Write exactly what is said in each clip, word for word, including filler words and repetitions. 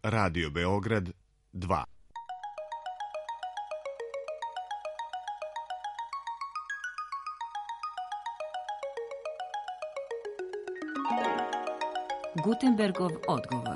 Radio Beograd dva. Gutenbergov odgovor.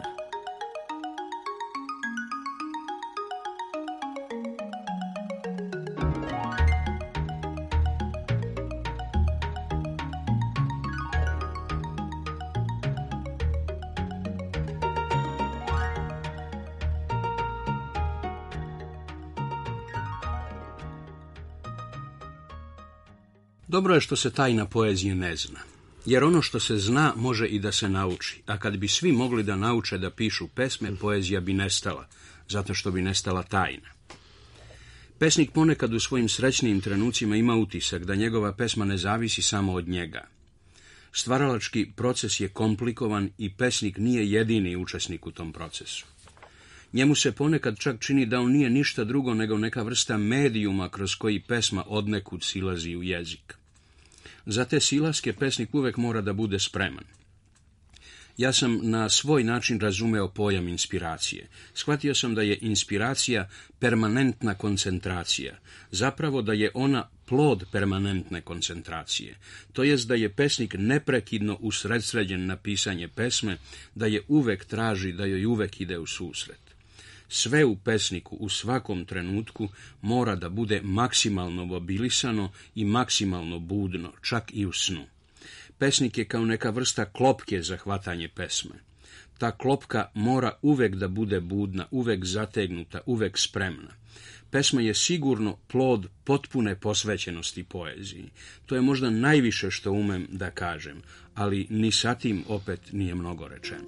Dobro je što se tajna poezije ne zna, jer ono što se zna može i da se nauči, a kad bi svi mogli da nauče da pišu pesme, poezija bi nestala, zato što bi nestala tajna. Pesnik ponekad u svojim srećnim trenucima ima utisak da njegova pesma ne zavisi samo od njega. Stvaralački proces je komplikovan i pesnik nije jedini učesnik u tom procesu. Njemu se ponekad čak čini da on nije ništa drugo nego neka vrsta medijuma kroz koji pesma odnekud silazi u jezik. Za te silaske pesnik uvek mora da bude spreman. Ja sam na svoj način razumeo pojam inspiracije. Shvatio sam da je inspiracija permanentna koncentracija, zapravo da je ona plod permanentne koncentracije, to jest da je pesnik neprekidno usredsređen na pisanje pesme, da je uvek traži, da joj uvek ide u susret. Sve u pesniku u svakom trenutku mora da bude maksimalno mobilisano i maksimalno budno, čak i u snu. Pesnik je kao neka vrsta klopke za hvatanje pesme. Ta klopka mora uvek da bude budna, uvek zategnuta, uvek spremna. Pesma je sigurno plod potpune posvećenosti poeziji. To je možda najviše što umem da kažem, ali ni sa tim opet nije mnogo rečeno.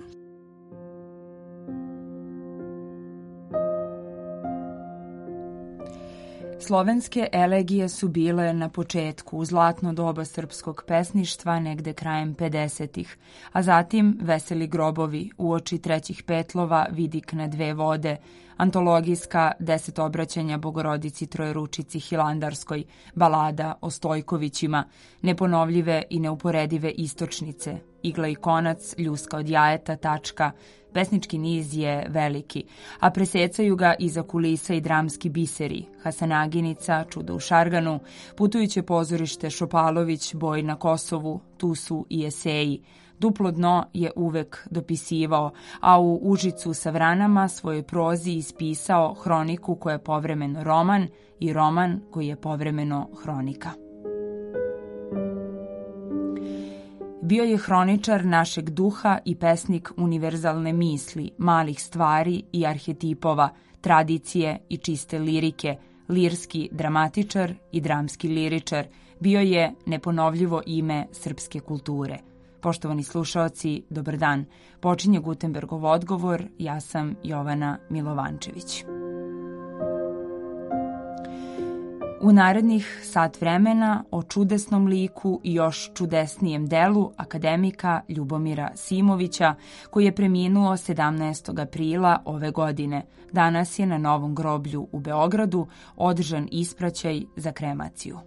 Slovenske elegije su bile na početku u zlatno doba srpskog pesništva negde krajem pedesetih, a zatim Veseli grobovi, uoči trećih petlova, Vidik na dve vode, antologijska Deset obraćanja Bogorodici Trojeručici Hilandarskoj, balada o Stojkovićima, neponovljive i neuporedive istočnice, Igla i konac, Ljuska od jajeta, tačka. Pesnički niz je veliki, a presecaju ga iza kulisa i dramski biseri, Hasanaginica, Čudo u Šarganu, Putujuće pozorište Šopalović, Boj na Kosovu, tu su i eseji. Duplo dno je uvek dopisivao, a u Užicu sa vranama svojoj prozi ispisao hroniku koja je povremeno roman i roman koji je povremeno hronika. Bio je hroničar našeg duha i pesnik univerzalne misli, malih stvari i arhetipova, tradicije i čiste lirike, lirski dramatičar i dramski liričar. Bio je neponovljivo ime srpske kulture. Poštovani slušaoci, dobar dan. Počinje Gutenbergov odgovor, ja sam Jovana Milovančević. U narednih sat vremena o čudesnom liku i još čudesnijem delu akademika Ljubomira Simovića, koji je preminuo sedamnaestog aprila ove godine. Danas je na Novom groblju u Beogradu održan ispraćaj za kremaciju.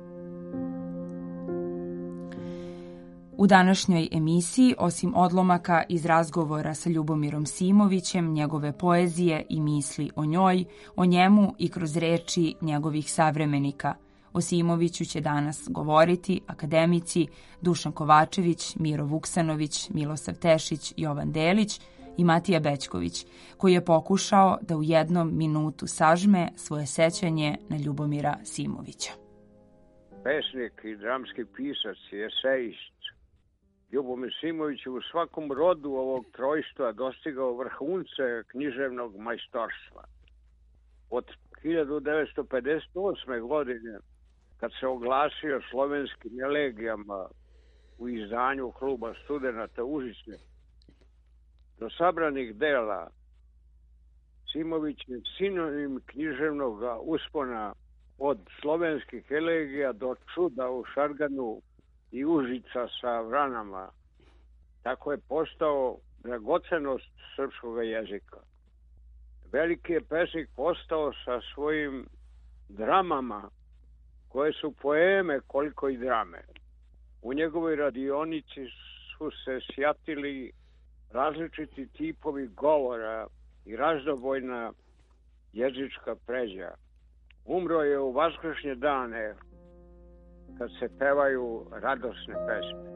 U današnjoj emisiji, osim odlomaka iz razgovora sa Ljubomirom Simovićem, njegove poezije i misli o njoj, o njemu i kroz reči njegovih savremenika, o Simoviću će danas govoriti akademici Dušan Kovačević, Miro Vuksanović, Milosav Tešić, Jovan Delić i Matija Bećković, koji je pokušao da u jednom minutu sažme svoje sećanje na Ljubomira Simovića. Pesnik i dramski pisac i esejist Ljubomir Simović u svakom rodu ovog trojstva dostigao vrhunce književnog majstorstva. Od hiljadu devetsto pedeset osme. godine, kad se oglasio slovenskim elegijama u izdanju Kluba studenata Užice, do sabranih dela, Simović je sinonim književnog uspona od slovenskih elegija do Čuda u Šarganu i Užica sa vranama. Tako je postao dragocenost srpskog jezika. Veliki je pesnik postao sa svojim dramama, koje su poeme koliko i drame. U njegovoj radionici su se sjatili različiti tipovi govora i razdobojna jezička pređa. Umro je u vaskršnje dane kad se pevaju radosne pesme.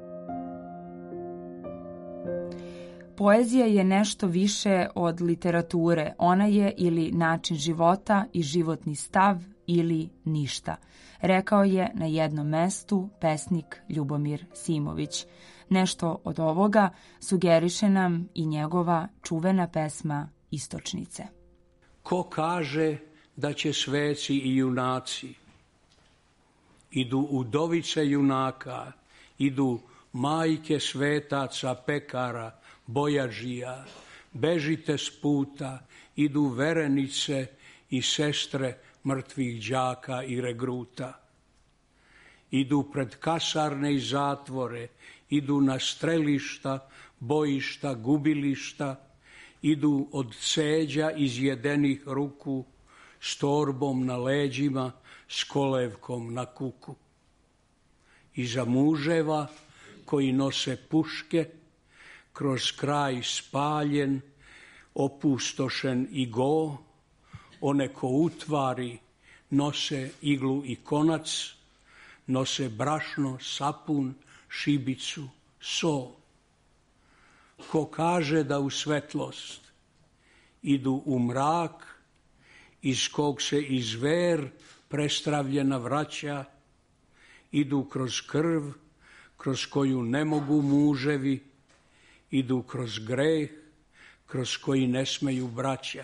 Poezija je nešto više od literature. Ona je ili način života i životni stav ili ništa, rekao je na jednom mestu pesnik Ljubomir Simović. Nešto od ovoga sugeriše nam i njegova čuvena pesma Istočnice. Ko kaže da će sveci i junaci, idu udovice junaka, idu majke svetaca, pekara, bojažija, bežite s puta, idu verenice i sestre mrtvih đaka i regruta. Idu pred kasarne i zatvore, idu na strelišta, bojišta, gubilišta, idu od seđa izjedenih ruku, s torbom na leđima, s kolevkom na kuku. Iza muževa koji nose puške, kroz kraj spaljen, opustošen i go, one ko utvari nose iglu i konac, nose brašno, sapun, šibicu, so. Ko kaže da u svetlost idu u mrak, iz kog se i zver prestravljena vraća, idu kroz krv, kroz koju ne mogu muževi, idu kroz greh, kroz koji ne smeju braća.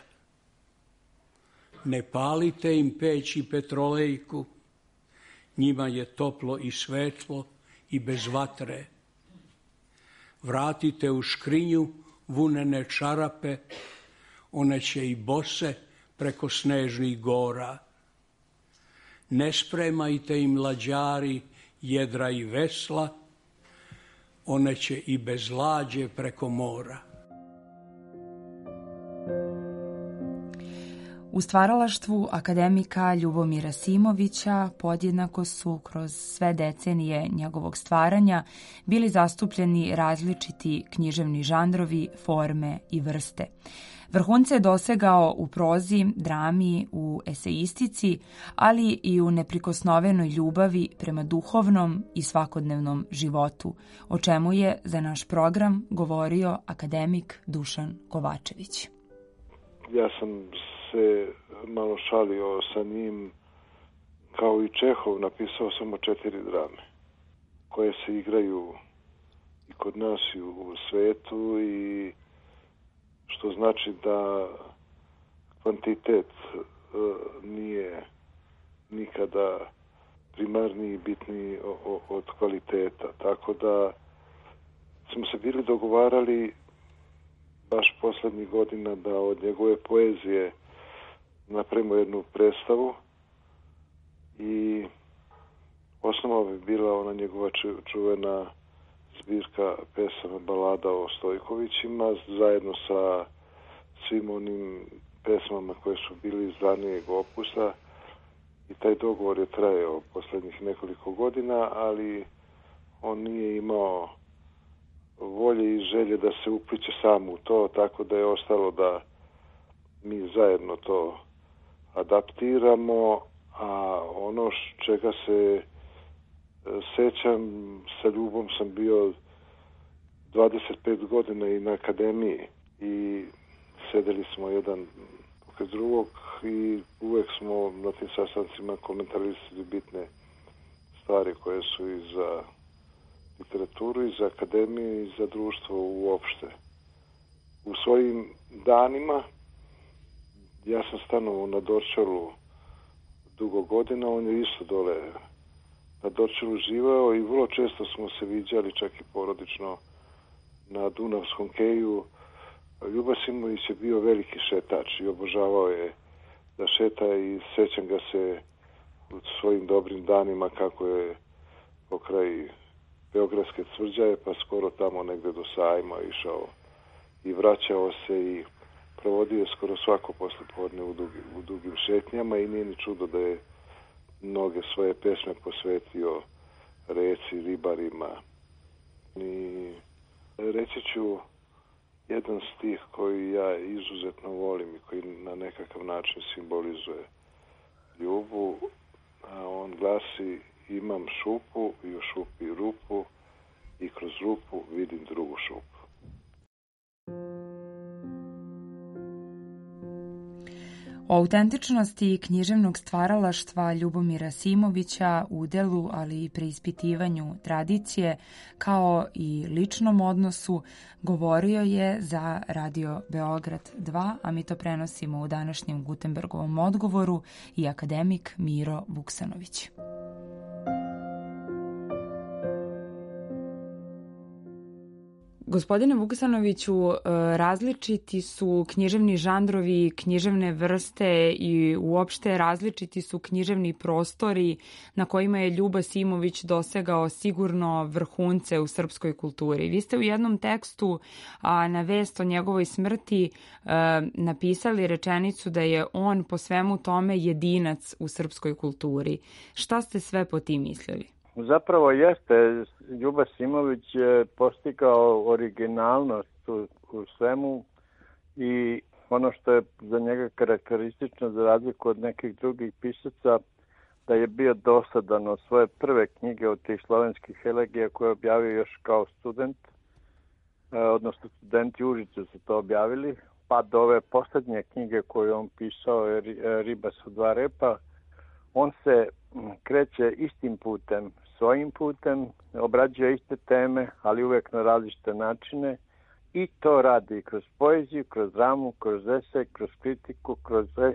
Ne palite im peć i petrolejku, njima je toplo i svetlo i bez vatre. Vratite u škrinju vunene čarape, one će i bose preko snežnih gora. Ne spremajte im lađari jedra i vesla, one će i bez lađe preko mora. U stvaralaštvu akademika Ljubomira Simovića podjednako su kroz sve decenije njegovog stvaranja bili zastupljeni različiti književni žanrovi, forme i vrste. Vrhunce je dosegao u prozi, drami, u eseistici, ali i u neprikosnovenoj ljubavi prema duhovnom i svakodnevnom životu, o čemu je za naš program govorio akademik Dušan Kovačević. Ja sam se malo šalio sa njim, kao i Čehov, napisao samo četiri drame koje se igraju i kod nas i u svetu, i što znači da kvantitet nije nikada primarniji i bitniji od kvaliteta. Tako da smo se bili dogovarali baš poslednjih godina da od njegove poezije napravimo jednu predstavu, i osnova bi bila ona njegova čuvena zbirka pesama balada o Stojkovićima, zajedno sa svim onim pesmama koje su bili iz ranijeg opusa, i taj dogovor je trajao poslednjih nekoliko godina, ali on nije imao volje i želje da se upliče sam u to, tako da je ostalo da mi zajedno to adaptiramo, a ono čega se sećam, sa Ljubom sam bio dvadeset pet godina i na akademiji, i sedeli smo jedan pokraj drugog i uvek smo na tim sastancima komentarisali bitne stvari koje su i za literaturu, i za akademiju, i za društvo uopšte. U svojim danima ja sam stanovao na Dorčalu dugo godina, on je isto dole na Dorčalu živao, i vrlo često smo se viđali, čak i porodično, na Dunavskom keju. Ljuba Simović je bio veliki šetač i obožavao je da šeta, i sećam ga se u svojim dobrim danima kako je pokraj Beogradske tvrđave, pa skoro tamo negde do sajma išao i vraćao se, i provodio skoro svako poslepodne u, dugi, u dugim šetnjama, i nije ni čudo da je mnoge svoje pesme posvetio reci, ribarima. I reći ću jedan stih koji ja izuzetno volim i koji na nekakav način simbolizuje ljubu. A on glasi: imam šupu i u šupi rupu i kroz rupu vidim drugu šupu. O autentičnosti književnog stvaralaštva Ljubomira Simovića, udelu, ali i preispitivanju tradicije, kao i ličnom odnosu, govorio je za Radio Beograd dva, a mi to prenosimo u današnjem Gutenbergovom odgovoru, i akademik Miro Vuksanović. Gospodine Vuksanoviću, različiti su književni žanrovi, književne vrste i uopšte različiti su književni prostori na kojima je Ljuba Simović dosegao sigurno vrhunce u srpskoj kulturi. Vi ste u jednom tekstu a, na vest o njegovoj smrti a, napisali rečenicu da je on po svemu tome jedinac u srpskoj kulturi. Šta ste sve po tim mislili? Zapravo jeste, Ljuba Simović je postigao originalnost u, u svemu i ono što je za njega karakteristično za razliku od nekih drugih pisaca, da je bio dosadan od svoje prve knjige od tih slovenskih elegija koje je objavio još kao student, odnosno studenti u Užicu su to objavili, pa do ove poslednje knjige koju on pisao je Riba su dva repa. On se kreće istim putem, svojim putem, obrađuje iste teme, ali uvek na različite načine i to radi kroz poeziju, kroz dramu, kroz esej, kroz kritiku, kroz e,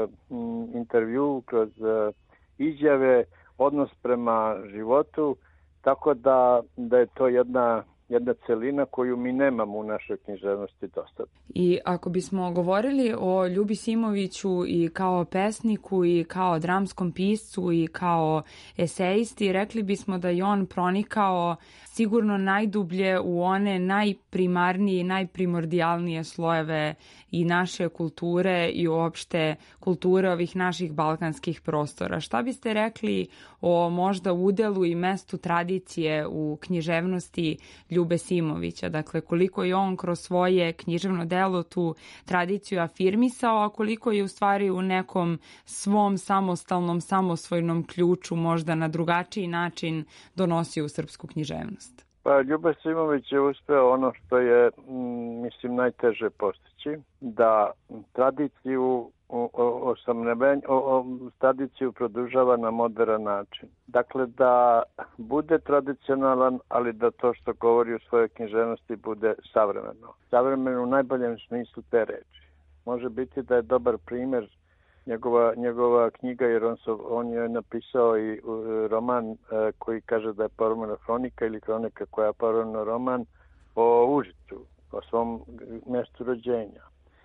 intervju, kroz e, izjave, odnos prema životu, tako da, da je to jedna jedna celina koju mi nemamo u našoj književnosti dosta. I ako bismo govorili o Ljubi Simoviću i kao pesniku i kao dramskom piscu i kao esejisti, rekli bismo da je on pronikao sigurno najdublje u one najprimarnije i najprimordijalnije slojeve i naše kulture i uopšte kulture ovih naših balkanskih prostora. Šta biste rekli o možda udelu i mestu tradicije u književnosti Ljube Simovića? Dakle, koliko je on kroz svoje književno delo tu tradiciju afirmisao, a koliko je u stvari u nekom svom samostalnom, samosvojnom ključu možda na drugačiji način donosio u srpsku književnost? Pa Ljuba Simović je uspeo ono što je, mislim, najteže postići, da tradiciju osamnevenja, tradiciju produžava na modern način. Dakle, da bude tradicionalan, ali da to što govori u svojoj književnosti bude savremeno. Savremeno u najboljem smislu te reči. Može biti da je dobar primjer njegova, njegova knjiga, jer on, su, on je napisao i roman e, koji kaže da je povremena hronika ili hronika koja je povremeno roman o Užicu, o svom mjestu rođenja.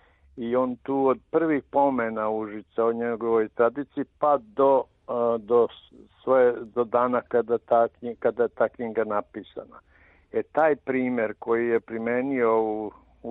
I on tu od prvih pomena Užica o njegovoj tradiciji pa do, do, svoje, do dana kada, ta knjiga, kada je ta knjiga napisana. E taj primjer koji je primenio u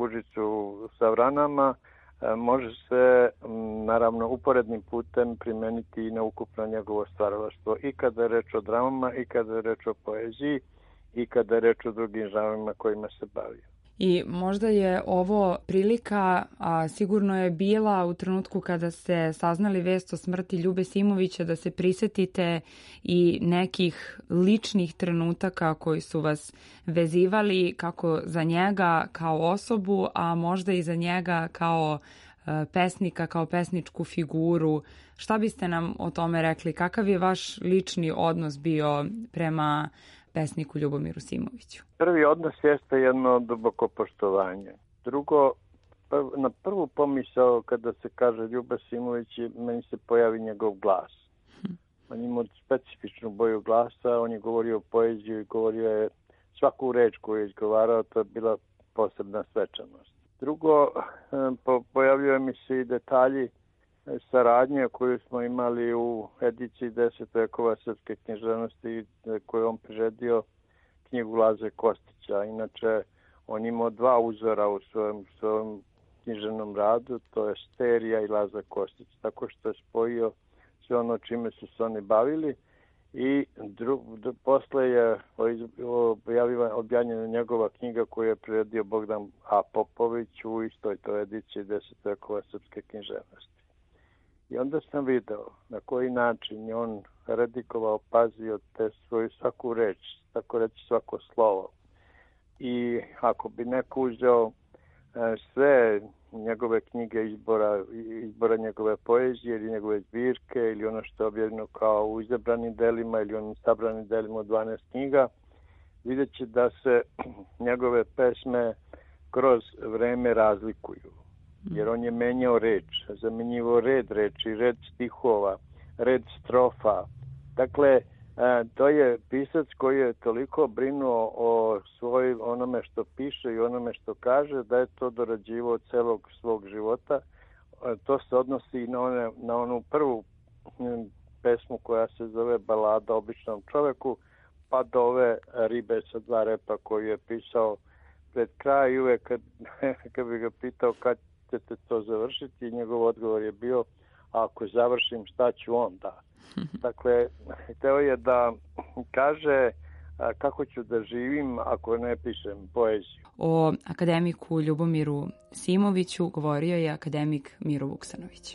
Užicu sa Vranama može se naravno uporednim putem primeniti i na ukupno njegovo stvaralaštvo i kada je reč o dramama i kada je reč o poeziji i kada je reč o drugim žanrovima kojima se bavio. I možda je ovo prilika, a sigurno je bila u trenutku kada ste saznali vest o smrti Ljube Simovića, da se prisetite i nekih ličnih trenutaka koji su vas vezivali kako za njega kao osobu, a možda i za njega kao pesnika, kao pesničku figuru. Šta biste nam o tome rekli? Kakav je vaš lični odnos bio prema pesniku Ljubomiru Simoviću? Prvi odnos jeste jedno duboko poštovanje. Drugo, na prvu pomisao kada se kaže Ljuba Simović, meni se pojavi njegov glas. Hm. On ima specifičnu boju glasa, on je govorio o poeziji i govorio je svaku reč koju je izgovarao, to je bila posebna svečanost. Drugo, po, pojavljuje mi se i detalji saradnje koju smo imali u ediciji deset vekova srpske književnosti koju on priredio knjigu Laze Kostića. Inače, on imao dva uzora u svojem, svojem književnom radu, to je Sterija i Laza Kostić, tako što je spojio sve ono čime su se oni bavili I dru, dru, posle je objavljena njegova knjiga koju je priredio Bogdan A. Popović u istoj toj ediciji deset vekova srpske književnosti. I onda sam video na koji način je on redikovao, pazio te svoju svaku reč, tako reći svako slovo. I ako bi neko uzeo sve njegove knjige izbora, izbora njegove poezije ili njegove zbirke ili ono što je objavljeno kao u izabranim delima ili onim sabranim delima od dvanaest knjiga, vidjet će da se njegove pesme kroz vreme razlikuju. Jer on je menjao reč, zamenjivao red reči, red stihova, red strofa. Dakle, to je pisac koji je toliko brinuo o svoj onome što piše i onome što kaže, da je to dorađivao celog svog života. To se odnosi i na, one, na onu prvu pesmu koja se zove Balada o običnom čoveku, pa do ove Ribe sa dva repa koju je pisao pred kraj. I uvek kad, kad bi ga pitao kad ćete to završiti, njegov odgovor je bio: ako završim, šta ću onda? Dakle, hteo je da kaže kako ću da živim ako ne pišem poeziju. O akademiku Ljubomiru Simoviću govorio je akademik Miro Vuksanović.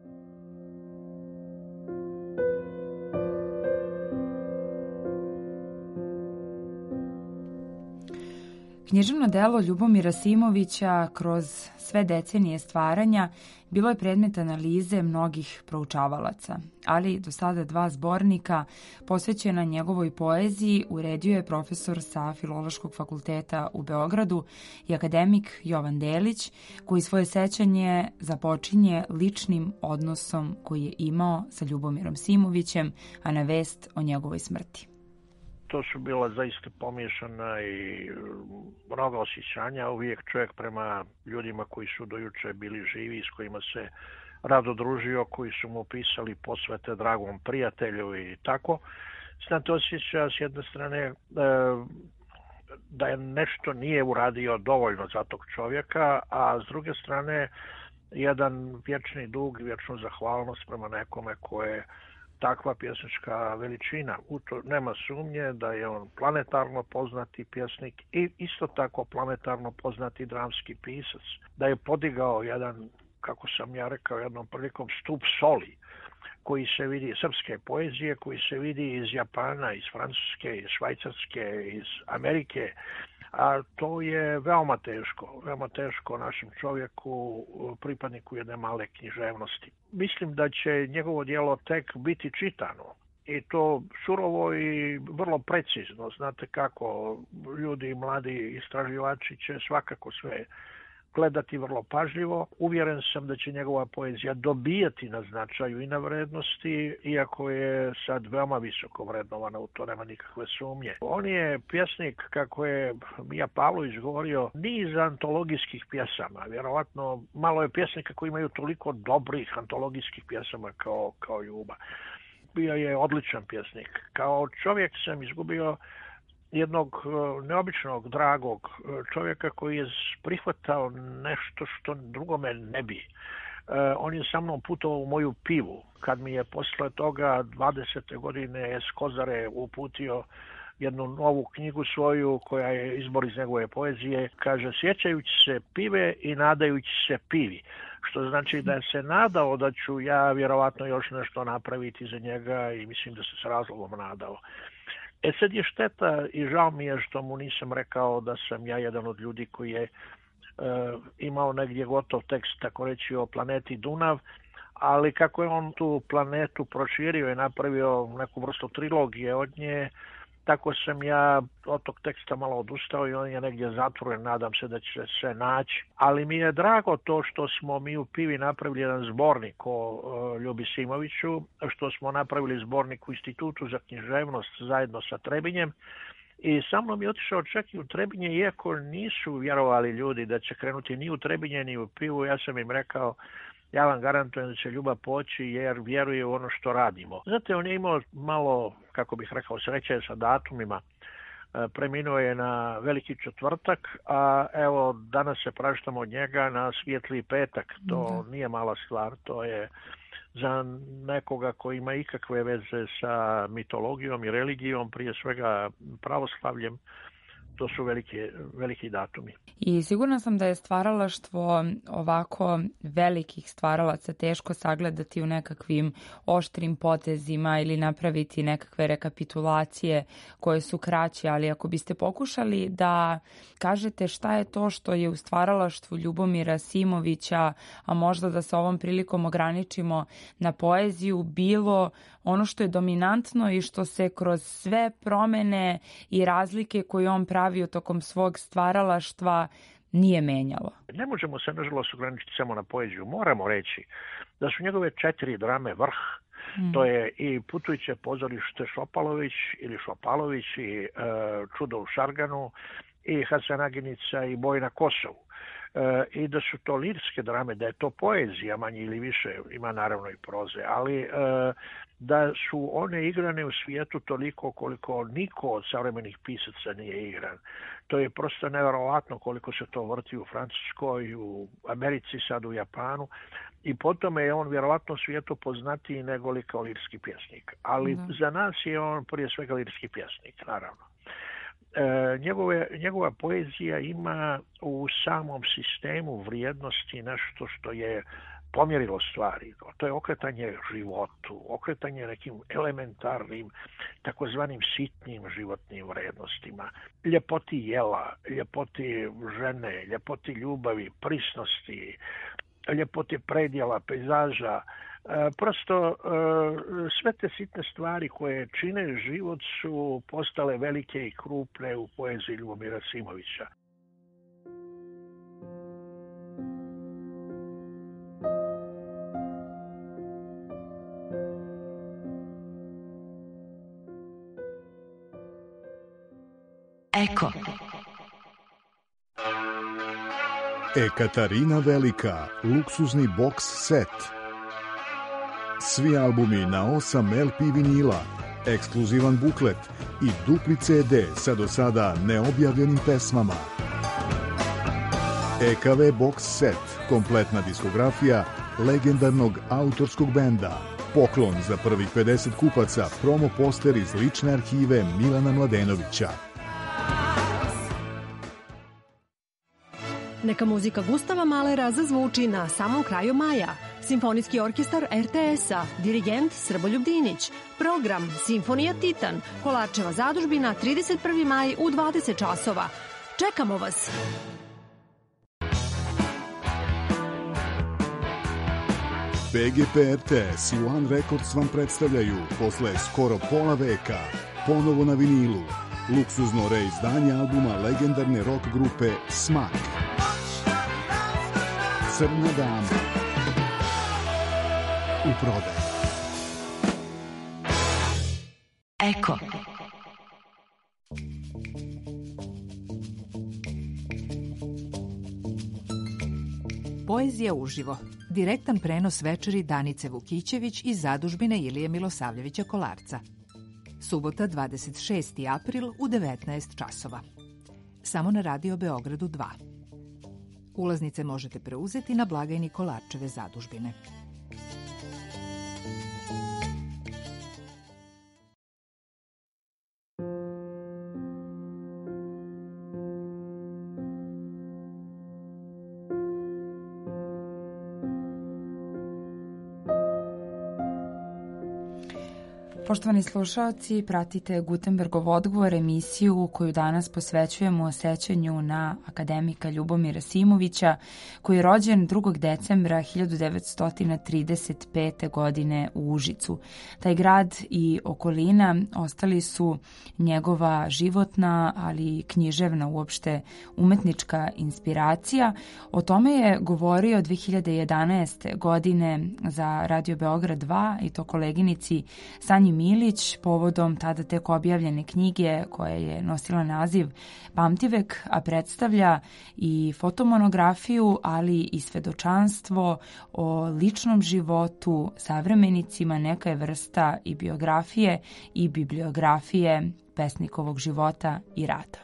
Književno delo Ljubomira Simovića kroz sve decenije stvaranja bilo je predmet analize mnogih proučavalaca, ali do sada dva zbornika posvećena njegovoj poeziji uredio je profesor sa Filološkog fakulteta u Beogradu i akademik Jovan Delić, koji svoje sećanje započinje ličnim odnosom koji je imao sa Ljubomirom Simovićem, a na vest o njegovoj smrti. To su bila zaista pomiješana i mnoga osjećanja. Uvijek čovjek prema ljudima koji su dojuče bili živi, s kojima se rado družio, koji su mu pisali posvete dragom prijatelju i tako. Znate, osjeća s jedne strane da je nešto nije uradio dovoljno za tog čovjeka, a s druge strane jedan vječni dug i vječnu zahvalnost prema nekome koje takva pjesnička veličina. U to nema sumnje da je on planetarno poznati pjesnik i isto tako planetarno poznati dramski pisac. Da je podigao jedan, kako sam ja rekao jednom prilikom, stup soli koji se vidi, srpske poezije, koji se vidi iz Japana, iz Francuske, iz Švajcarske, iz Amerike. A to je veoma teško, veoma teško našem čovjeku, pripadniku jedne male književnosti. Mislim da će njegovo djelo tek biti čitano i to surovo i vrlo precizno. Znate kako, ljudi, mladi istraživači će svakako sve gledati vrlo pažljivo. Uvjeren sam da će njegova poezija dobijati na značaju i na vrednosti, iako je sad veoma visoko vrednovana, u to nema nikakve sumnje. On je pjesnik, kako je Mija Pavlović govorio, niz antologijskih pjesama. Vjerovatno malo je pjesnika koji imaju toliko dobrih antologijskih pjesama kao, kao Ljuba. Bio je odličan pjesnik. Kao čovjek sam izgubio jednog neobičnog, dragog čovjeka koji je prihvatao nešto što drugome ne bi. On je sa mnom putovao u moju pivu. Kad mi je posle toga dvadesete godine s Kozare uputio jednu novu knjigu svoju koja je izbor iz njegove poezije, kaže: sjećajući se pive i nadajući se pivi. Što znači da je se nadao da ću ja vjerovatno još nešto napraviti za njega i mislim da se s razlogom nadao. E sad je šteta i žao mi je što mu nisam rekao da sam ja jedan od ljudi koji je e, imao negdje gotov tekst, tako reći, o planeti Dunav, ali kako je on tu planetu proširio i napravio neku vrstu trilogije od nje, tako sam ja od tog teksta malo odustao i on je negdje zatvoren, nadam se da će se naći. Ali mi je drago to što smo mi u Pivi napravili jedan zbornik o e, Ljubi Simoviću, što smo napravili zbornik u Institutu za književnost zajedno sa Trebinjem. I sa mnom je otišao čak i u Trebinje, iako nisu vjerovali ljudi da će krenuti ni u Trebinje ni u Pivu. Ja sam im rekao: ja vam garantujem da će Ljuba poći jer vjeruje u ono što radimo. Znate, on je imao malo, kako bih rekao, sreće sa datumima. Preminuo je na Veliki četvrtak, a evo danas se praštamo od njega na Svijetli petak. To da. Nije mala stvar, to je za nekoga koji ima ikakve veze sa mitologijom i religijom, prije svega pravoslavljem, to su velike, veliki datumi. I sigurna sam da je stvaralaštvo ovako velikih stvaralaca teško sagledati u nekakvim oštrim potezima ili napraviti nekakve rekapitulacije koje su kraće, ali ako biste pokušali da kažete šta je to što je u stvaralaštvu Ljubomira Simovića, a možda da se ovom prilikom ograničimo na poeziju, bilo ono što je dominantno i što se kroz sve promene i razlike koje on pravio tokom svog stvaralaštva nije menjalo. Ne možemo se nažalost ograničiti samo na poeziju. Moramo reći da su njegove četiri drame vrh. Mm. To je i Putujuće pozorište Šopalović ili Šopalović i e, Čudo u Šarganu i Hasanagijnica i Boj na Kosovu. E, I da su to lirske drame, da je to poezija manje ili više, ima naravno i proze, ali e, da su one igrane u svijetu toliko koliko niko od savremenih pisaca nije igran. To je prosto nevjerovatno koliko se to vrti u Francuskoj, u Americi, sad u Japanu, i potom je on vjerovatno u svijetu poznatiji nego li kao lirski pjesnik. Ali da. Za nas je on prije svega lirski pjesnik, naravno. E, njegove, njegova poezija ima u samom sistemu vrijednosti nešto što je pomjerilo stvari. To je okretanje životu, okretanje nekim elementarnim, takozvanim sitnim životnim vrijednostima. Ljepoti jela, ljepoti žene, ljepoti ljubavi, prisnosti, ljepoti predjela, pejzaža. Prosto sve te sitne stvari koje čine život su postale velike i krupne u poeziji Ljubomira Simovića. Eko. Ekaterina Velika, luksuzni boks set. Svi albumi na osam el pe vinila, ekskluzivan buklet i dupli ce de sa do sada neobjavljenim pesmama. e ka ve box set, kompletna diskografija legendarnog autorskog benda. Poklon za prvih pedeset kupaca, promo poster iz lične arhive Milana Mladenovića. Neka muzika Gustava Mahlera zazvuči na samom kraju maja. Simfonijski orkestar er te es-a, dirigent Srboljub Dinić. Program Simfonija Titan, Kolarčeva zadužbina, trideset prvi maj u dvadeset časova. Čekamo vas! be ge pe er te es i One Records vam predstavljaju posle skoro pola veka ponovo na vinilu luksuzno reizdanje albuma legendarne rock grupe Smak. Crna dama u prodaju. Eko. Poezija uživo. Direktan prenos večeri Danice Vukićević iz zadužbine Ilije Milosavljevića Kolarca. Subota dvadeset šesti april u devetnaest časova. Samo na Radio Beogradu dva. Ulaznice možete preuzeti na blagajni Kolarčeve zadužbine. Poštovani slušaoci, pratite Gutenbergov odgovor, emisiju koju danas posvećujemo sećanju na akademika Ljubomira Simovića, koji je rođen drugog decembra hiljadu devetsto trideset pete. godine u Užicu. Taj grad i okolina ostali su njegova životna, ali i književna, uopšte umetnička inspiracija. O tome je govorio dve hiljade jedanaeste. godine za Radio Beograd dva, i to koleginici Sanji Milić povodom tada tek objavljene knjige koja je nosila naziv Pamtivek, a predstavlja i fotomonografiju, ali i svedočanstvo o ličnom životu savremenicima, neka je vrsta i biografije i bibliografije pesnikovog života i rada.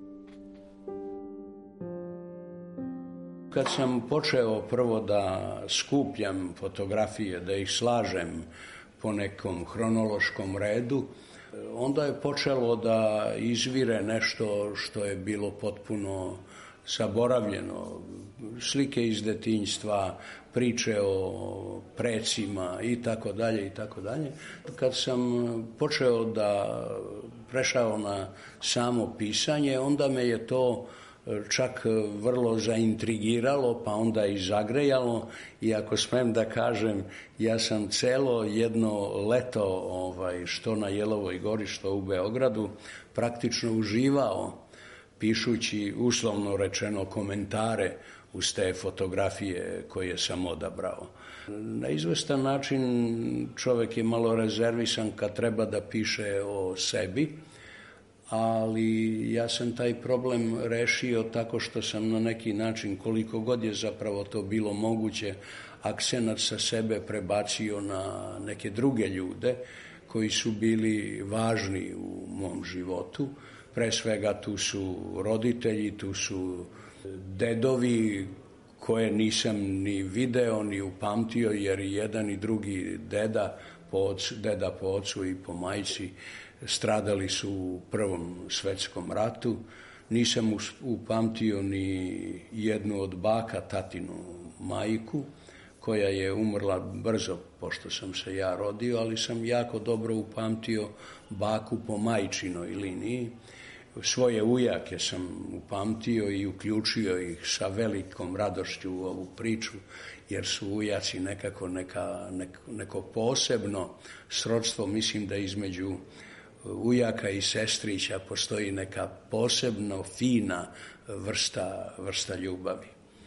Kad sam počeo prvo da skupljam fotografije, da ih slažem po nekom hronološkom redu, onda je počelo da izvire nešto što je bilo potpuno zaboravljeno. Slike iz detinjstva, priče o precima i tako dalje i tako dalje. Kad sam počeo da prešao na samo pisanje, onda me je to čak vrlo zaintrigiralo, pa onda i zagrejalo, i ako smem da kažem, ja sam celo jedno leto, ovaj, što na Jelovoj gori, što u Beogradu, praktično uživao pišući, uslovno rečeno, komentare uz te fotografije koje sam odabrao. Na izvestan način čovek je malo rezervisan kad treba da piše o sebi, ali ja sam taj problem rešio tako što sam na neki način, koliko god je zapravo to bilo moguće, akcenat sa sebe prebacio na neke druge ljude koji su bili važni u mom životu. Pre svega tu su roditelji, tu su dedovi koje nisam ni video ni upamtio, jer i jedan i drugi deda po ocu, deda po ocu i po majci stradali su u Prvom svetskom ratu. Nisam upamtio ni jednu od baka, tatinu majku, koja je umrla brzo pošto sam se ja rodio, ali sam jako dobro upamtio baku po majčinoj liniji. Svoje ujake sam upamtio i uključio ih sa velikom radošću u ovu priču, jer su ujaci nekako neka, neko, neko posebno srodstvo. Mislim da između ujaka i sestrića postoji neka posebno fina vrsta, vrsta ljubavi.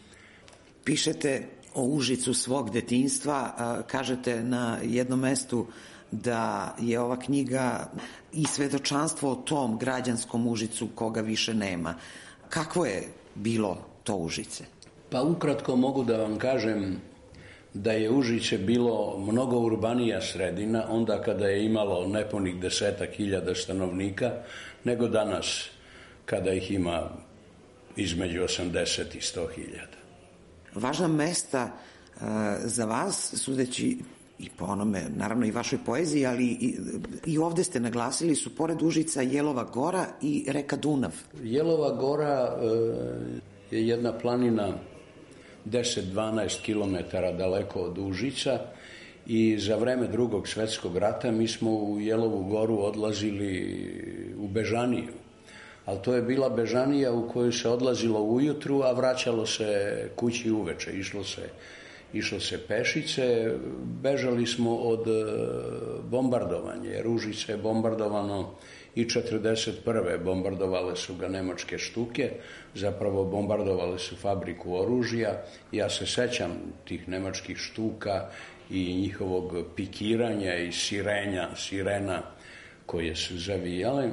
Pišete o Užicu svog detinjstva, kažete na jednom mestu da je ova knjiga i svedočanstvo o tom građanskom Užicu koga više nema. Kakvo je bilo to Užice? Pa ukratko mogu da vam kažem da je Užice bilo mnogo urbanija sredina onda kada je imalo nepunih desetak hiljada stanovnika nego danas kada ih ima između osamdeset i sto hiljada. Važna mesta uh, za vas, sudeći i po onome, naravno i vašoj poeziji, ali i, i ovde ste naglasili, su pored Užica Jelova Gora i reka Dunav. Jelova Gora uh, je jedna planina deset do dvanaest kilometara daleko od Užica i za vreme Drugog svetskog rata mi smo u Jelovu Goru odlazili u Bežaniju. Ali to je bila Bežanija u kojoj se odlazilo ujutru, a vraćalo se kući uveče. Išlo se, išlo se pešice. Bežali smo od bombardovanja, jer Užice je bombardovano i četrdeset prve bombardovale su ga nemačke štuke, zapravo bombardovale su fabriku oružja. Ja se sećam tih nemačkih štuka i njihovog pikiranja i sirenja, sirena koje su zavijale.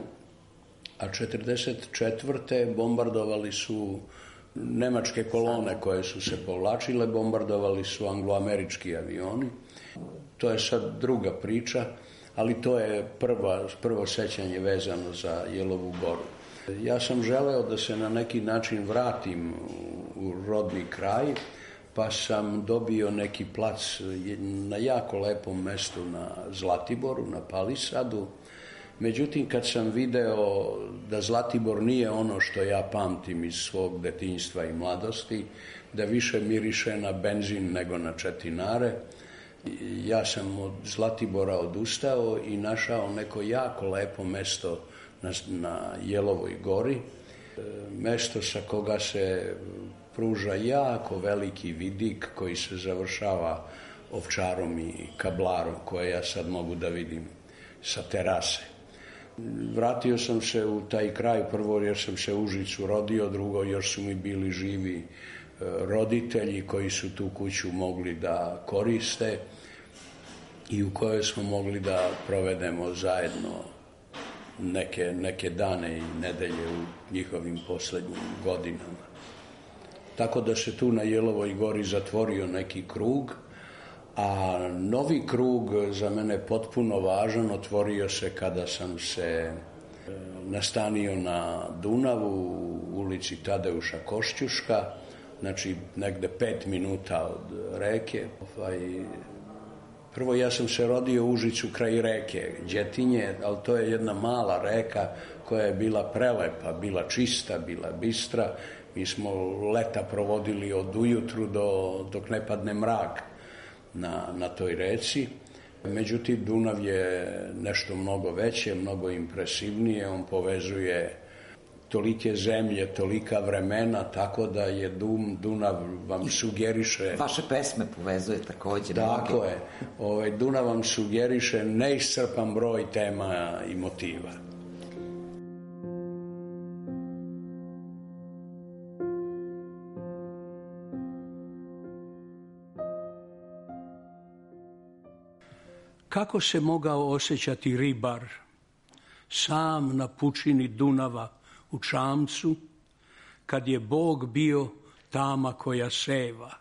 A četrdeset četvrte bombardovali su nemačke kolone koje su se povlačile, bombardovali su angloamerički avioni. To je sad druga priča, ali to je prva, prvo sećanje vezano za Jelovu Goru. Ja sam želeo da se na neki način vratim u rodni kraj, pa sam dobio neki plac na jako lepom mestu na Zlatiboru, na Palisadu. Međutim, kad sam video da Zlatibor nije ono što ja pamtim iz svog detinjstva i mladosti, da više miriše na benzin nego na četinare, ja sam od Zlatibora odustao i našao neko jako lepo mesto na, na Jelovoj Gori, mesto sa koga se pruža jako veliki vidik koji se završava Ovčarom i Kablarom, koje ja sad mogu da vidim sa terase. Vratio sam se u taj kraj, prvo jer sam se u Užicu rodio, drugo još su mi bili živi roditelji koji su tu kuću mogli da koriste. i u kojoj smo mogli da provedemo zajedno neke, neke dane i nedelje u njihovim poslednjim godinama. Tako da se tu na Jelovoj gori zatvorio neki krug, a novi krug, za mene potpuno važan, otvorio se kada sam se nastanio na Dunavu u ulici Tadeuša Košćuška, znači negde pet minuta od reke. Prvo, ja sam se rodio u Užicu kraj reke Đetinje, ali to je jedna mala reka koja je bila prelepa, bila čista, bila bistra. Mi smo leta provodili od ujutru do, dok ne padne mrak na, na toj reci. Međutim, Dunav je nešto mnogo veće, mnogo impresivnije. On povezuje tolike zemlje, tolika vremena, tako da je Dum, Dunav vam sugeriše... Vaše pesme povezuje takođe. Tako mnoge. Je. Ovaj, Dunav vam sugeriše neiscrpan broj tema i motiva. Kako se mogao osjećati ribar sam na pučini Dunava u čamcu, kad je Bog bio tama koja seva?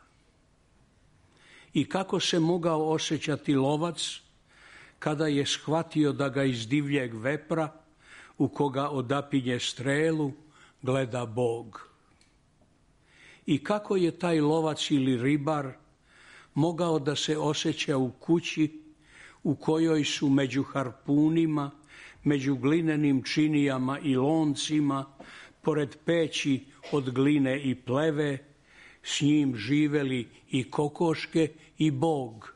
I kako se mogao osjećati lovac kada je shvatio da ga iz divljeg vepra, u koga odapinje strelu, gleda Bog? I kako je taj lovac ili ribar mogao da se osjeća u kući u kojoj su među harpunima, među glinenim činijama i loncima, pored peći od gline i pleve, s njim živeli i kokoške i Bog?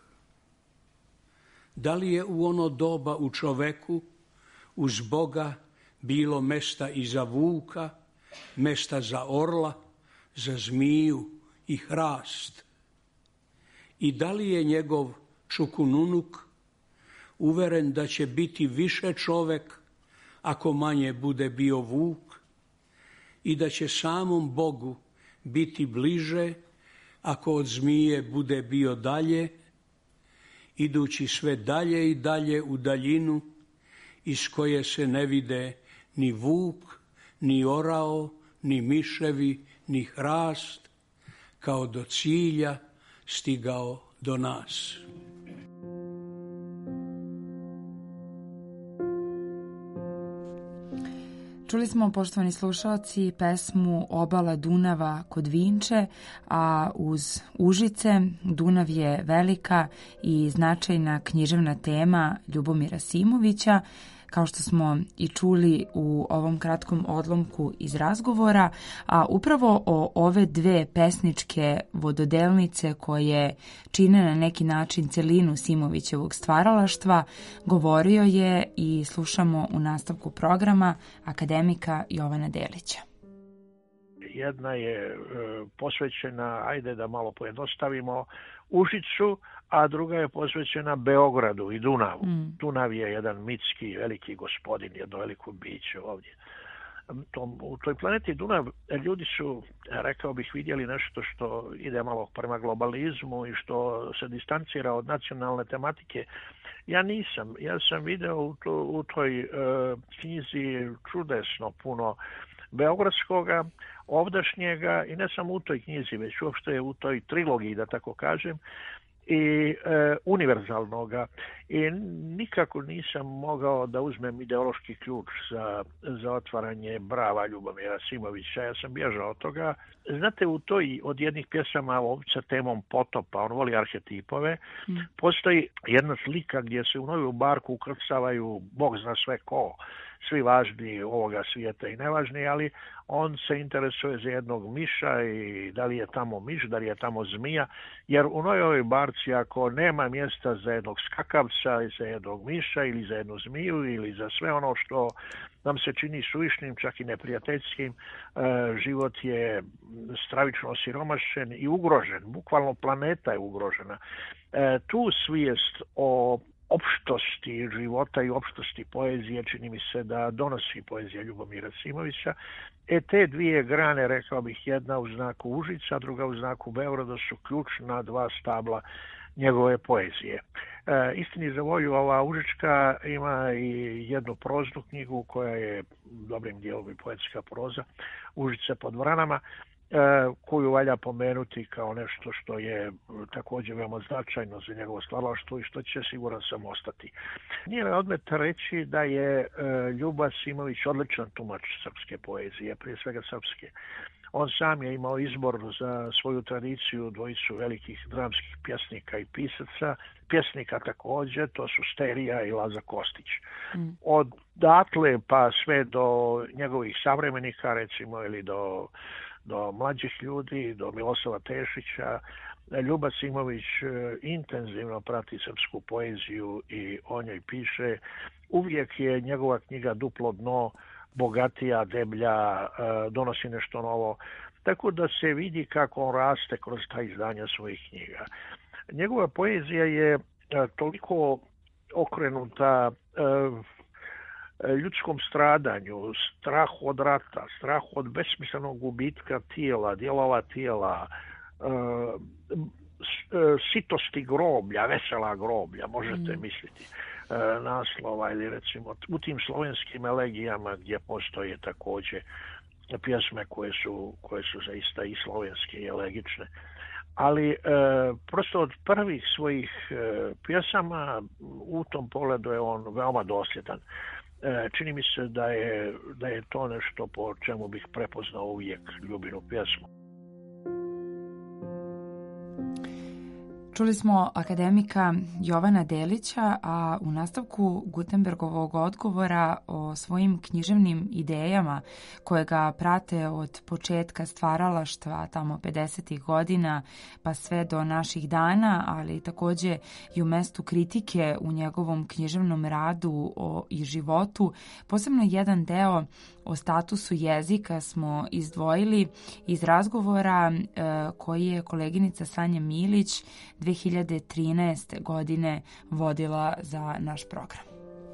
Da li je u ono doba u čoveku uz Boga bilo mesta i za vuka, mesta za orla, za zmiju i hrast? I da li je njegov čukununuk uveren da će biti više čovek ako manje bude bio vuk i da će samom Bogu biti bliže ako od zmije bude bio dalje, idući sve dalje i dalje u daljinu iz koje se ne vide ni vuk, ni orao, ni miševi, ni hrast, kao do cilja stigao do nas. Čuli smo, poštovani slušalci, pesmu Obala Dunava kod Vinče, a uz Užice Dunav je velika i značajna književna tema Ljubomira Simovića, kao što smo i čuli u ovom kratkom odlomku iz razgovora, a upravo o ove dve pesničke vododelnice koje čine na neki način celinu Simovićevog stvaralaštva govorio je i slušamo u nastavku programa akademika Jovana Delića. Jedna je e, posvećena, ajde da malo pojednostavimo, Užicu, a druga je posvećena Beogradu i Dunavu. Mm. Dunav je jedan mitski veliki gospodin, jedno veliko biće ovdje. Tom, u toj planeti Dunav ljudi su, rekao bih, vidjeli nešto što ide malo prema globalizmu i što se distancira od nacionalne tematike. Ja nisam. Ja sam video u, to, u toj e, knjizi čudesno puno beogradskoga, ovdašnjega, i ne samo u toj knjizi, već uopšte u toj trilogiji, da tako kažem, i e, univerzalnoga. I nikako nisam mogao da uzmem ideološki ključ za, za otvaranje brava Ljubomira Simovića. Ja sam bježao od toga. Znate, u toj od jednih pjesama sa temom potopa, on voli arhetipove, mm. postoji jedna slika gdje se u novu barku ukrcavaju Bog zna sve ko, svi važni ovoga svijeta i nevažni, ali on se interesuje za jednog miša i da li je tamo miš, da li je tamo zmija, jer u novoj barci ako nema mjesta za jednog skakavca i za jednog miša ili za jednu zmiju ili za sve ono što nam se čini suvišnim, čak i neprijateljskim, život je stravično osiromašen i ugrožen, bukvalno planeta je ugrožena. Tu svijest o opštosti života i opštosti poezije čini mi se da donosi poezija Ljubomira Simovića. E te dvije grane, rekao bih, jedna u znaku Užica, druga u znaku Beograda, su ključna dva stabla njegove poezije. E, istini za volju, ova Užička ima i jednu proznu knjigu koja je dobrim dijelom i poetska proza, Užice pod vranama, e, koju valja pomenuti kao nešto što je također veoma značajno za njegovo stvaralaštvo i što će siguran sam ostati. Nije me odmet reći da je e, Ljuba Simović odličan tumač srpske poezije, prije svega srpske. On sam je imao izbor za svoju tradiciju dvojicu velikih dramskih pjesnika i pisaca, pjesnika također, to su Sterija i Laza Kostić. Mm. Odatle pa sve do njegovih savremenika, recimo, ili do, do mlađih ljudi, do Milosava Tešića, Ljuba Simović intenzivno prati srpsku poeziju i o njoj piše. Uvijek je njegova knjiga duplo dno, bogatija, deblja, donosi nešto novo. Tako da se vidi kako on raste kroz ta izdanja svojih knjiga. Njegova poezija je toliko okrenuta ljudskom stradanju, strahu od rata, strahu od besmislenog gubitka tijela, dijelova tijela, sitosti groblja, vesela groblja, možete mm. misliti naslova, ili recimo u tim slovenskim elegijama gdje postoje također pjesme koje su, koje su zaista i slovenske i elegične. Ali e, prosto od prvih svojih e, pjesama u tom pogledu je on veoma dosljedan. E, čini mi se da je, da je to nešto po čemu bih prepoznao uvijek Ljubinu pjesmu. Čuli smo akademika Jovana Delića, a u nastavku Gutenbergovog odgovora o svojim književnim idejama koje ga prate od početka stvaralaštva tamo pedesetih godina pa sve do naših dana, ali također i u mestu kritike u njegovom književnom radu o, i životu, posebno jedan deo o statusu jezika smo izdvojili iz razgovora e, koji je koleginica Sanja Milić dve hiljade trinaeste. godine vodila za naš program.